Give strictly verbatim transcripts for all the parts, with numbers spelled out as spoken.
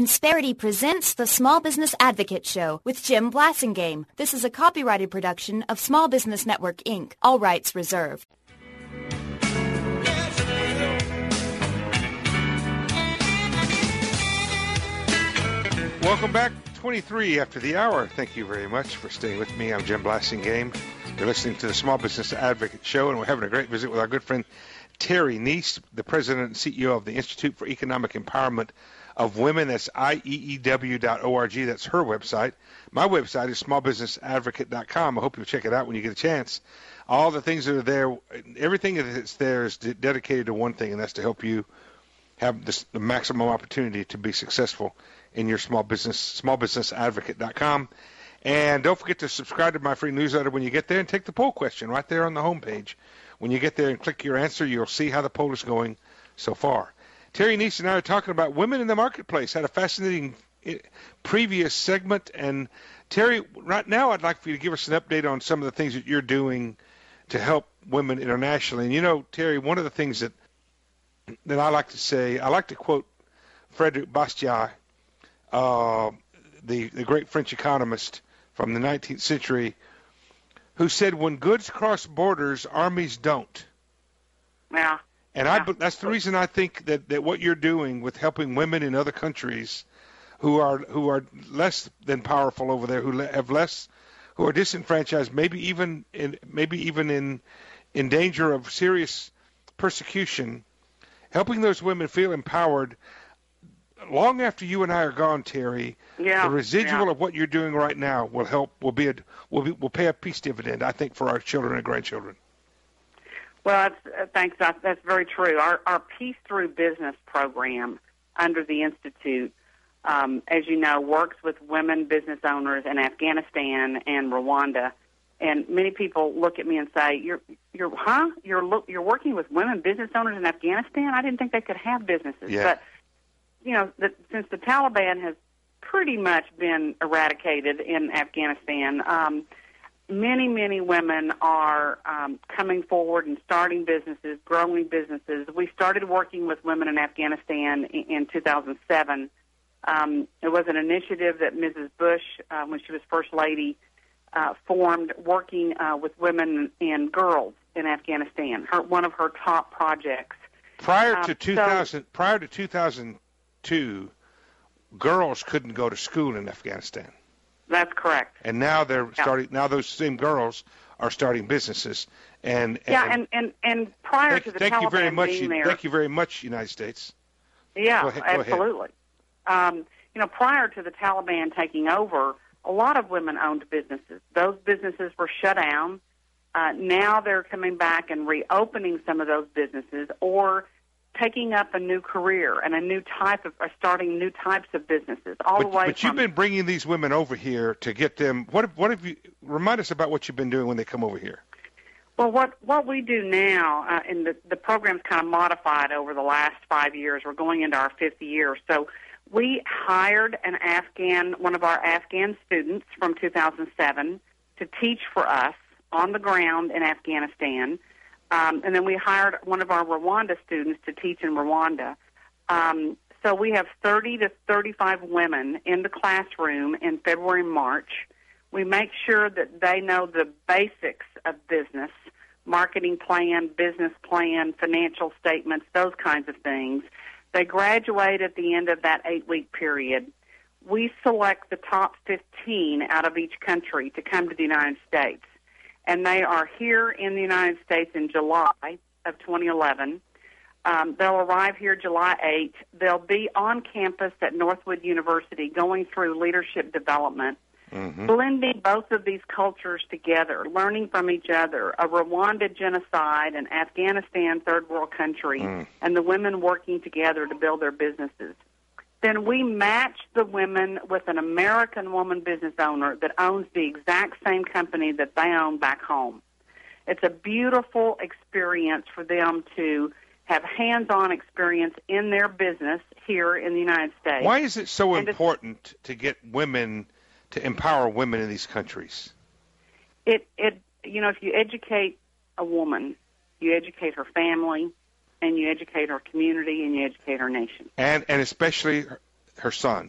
Insperity presents the Small Business Advocate Show with Jim Blasingame. This is a copyrighted production of Small Business Network, Incorporated. All rights reserved. Welcome back. twenty-three after the hour. Thank you very much for staying with me. I'm Jim Blasingame. You're listening to the Small Business Advocate Show, and we're having a great visit with our good friend Terry Neese, the president and C E O of the Institute for Economic Empowerment of Women. That's I E E W dot org. That's her website. My website is small business advocate dot com. I hope you'll check it out when you get a chance. All the things that are there, everything that's there is de- dedicated to one thing, and that's to help you have this, the maximum opportunity to be successful in your small business, small business advocate dot com. And don't forget to subscribe to my free newsletter when you get there and take the poll question right there on the homepage. When you get there and click your answer, you'll see how the poll is going so far. Terry Neese and I are talking about women in the marketplace. Had a fascinating previous segment. And Terry, right now I'd like for you to give us an update on some of the things that you're doing to help women internationally. And you know, Terry, one of the things that that I like to say, I like to quote Frederick Bastiat, uh, the, the great French economist from the nineteenth century, who said, when goods cross borders, armies don't. Yeah. And I, that's the reason I think that, that what you're doing with helping women in other countries who are who are less than powerful over there, who have less, who are disenfranchised, maybe even in maybe even in in danger of serious persecution, helping those women feel empowered. Long after you and I are gone, Terry, yeah, the residual yeah. of what you're doing right now will help. Will be a, will be will pay a peace dividend, I think, for our children and grandchildren. Well, that's, uh, thanks. That's, that's very true. Our, our Peace Through Business program under the Institute, um, as you know, works with women business owners in Afghanistan and Rwanda. And many people look at me and say, "You're, you're, huh? You're, look, you're working with women business owners in Afghanistan? I didn't think they could have businesses." Yeah. But you know, the, since the Taliban has pretty much been eradicated in Afghanistan, um, many, many women are um, coming forward and starting businesses, growing businesses. We started working with women in Afghanistan in, in two thousand seven. Um, it was an initiative that Missus Bush, uh, when she was First Lady, uh, formed, working uh, with women and girls in Afghanistan. Her, one of her top projects. Prior um, to two thousand, so, prior to two thousand two, girls couldn't go to school in Afghanistan. That's correct. And now they're yeah. starting. Now those same girls are starting businesses. And, and yeah, and, and, and prior thank, to the thank Taliban you very much. being You, there, thank you very much, United States. Yeah, go ahead, go absolutely. Um, you know, prior to the Taliban taking over, a lot of women owned businesses. Those businesses were shut down. Uh, now they're coming back and reopening some of those businesses, or taking up a new career and a new type of, or starting new types of businesses, all but, the way But from, you've been bringing these women over here to get them. What? What have you? Remind us about what you've been doing when they come over here. Well, what what we do now, uh, and the the program's kind of modified over the last five years. We're going into our fifth year, so we hired an Afghan, one of our Afghan students from two thousand seven, to teach for us on the ground in Afghanistan. Um, and then we hired one of our Rwanda students to teach in Rwanda. Um, so we have thirty to thirty-five women in the classroom in February and March. We make sure that they know the basics of business, marketing plan, business plan, financial statements, those kinds of things. They graduate at the end of that eight-week period. We select the top fifteen out of each country to come to the United States. And they are here in the United States in July of twenty eleven. Um, they'll arrive here July eighth. They'll be on campus at Northwood University going through leadership development, mm-hmm. blending both of these cultures together, learning from each other, a Rwanda genocide, an Afghanistan third world country, mm. and the women working together to build their businesses. Then we match the women with an American woman business owner that owns the exact same company that they own back home. It's a beautiful experience for them to have hands-on experience in their business here in the United States. Why is it so and important to get women, to empower women in these countries? It, it, you know, if you educate a woman, you educate her family, and you educate our community, and you educate our nation. And and especially her son.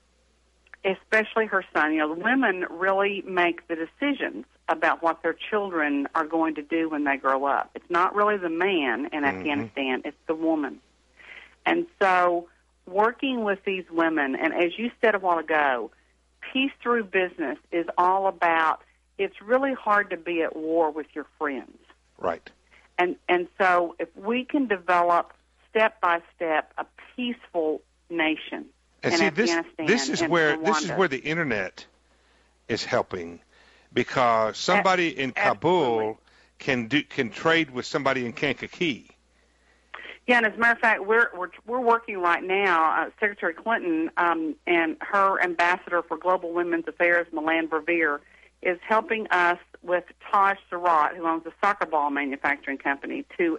Especially her son. You know, the women really make the decisions about what their children are going to do when they grow up. It's not really the man in mm-hmm. Afghanistan, it's the woman. And so working with these women, and as you said a while ago, Peace Through Business is all about, it's really hard to be at war with your friends. Right. And and so if we can develop step by step a peaceful nation and in see, Afghanistan, this, this is and where Rwanda. This is where the internet is helping, because somebody A- in Kabul absolutely. can do can trade with somebody in Kankakee. Yeah, and as a matter of fact, we're we're, we're working right now. Uh, Secretary Clinton um, and her ambassador for Global Women's Affairs, Milan Verveer, is helping us with Taj Sarat, who owns a soccer ball manufacturing company, to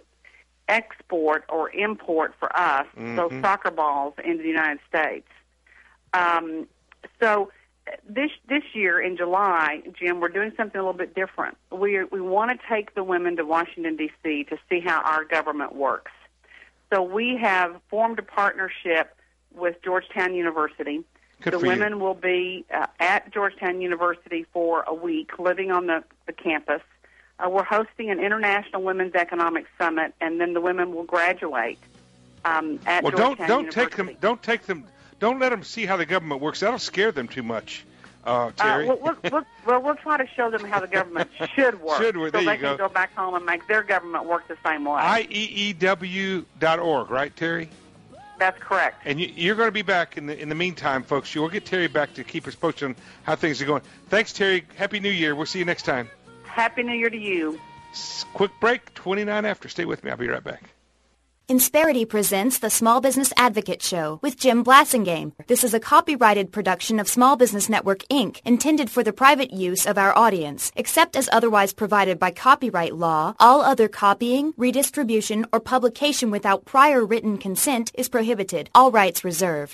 export or import for us mm-hmm. those soccer balls into the United States. Um, so this this year in July, Jim, we're doing something a little bit different. We we want to take the women to Washington, D C to see how our government works. So we have formed a partnership with Georgetown University. Good the for women you. will be uh, at Georgetown University for a week, living on the, the campus. Uh, we're hosting an International Women's Economic Summit, and then the women will graduate um, at well, Georgetown don't don't University. take them. Don't take them. Don't let them see how the government works. That'll scare them too much, uh, Terry. Uh, we'll, we'll, well, we'll try to show them how the government should work, Should work. so There they you go. can go back home and make their government work the same way. I E E W dot org, right, Terry? That's correct. And you, you're going to be back in the in the meantime, folks. You'll get Terry back to keep us posted on how things are going. Thanks, Terry. Happy New Year. We'll see you next time. Happy New Year to you. S- quick break, twenty-nine after. Stay with me. I'll be right back. Insperity presents the Small Business Advocate Show with Jim Blassingame. This is a copyrighted production of Small Business Network, Incorporated, intended for the private use of our audience. Except as otherwise provided by copyright law, all other copying, redistribution, or publication without prior written consent is prohibited. All rights reserved.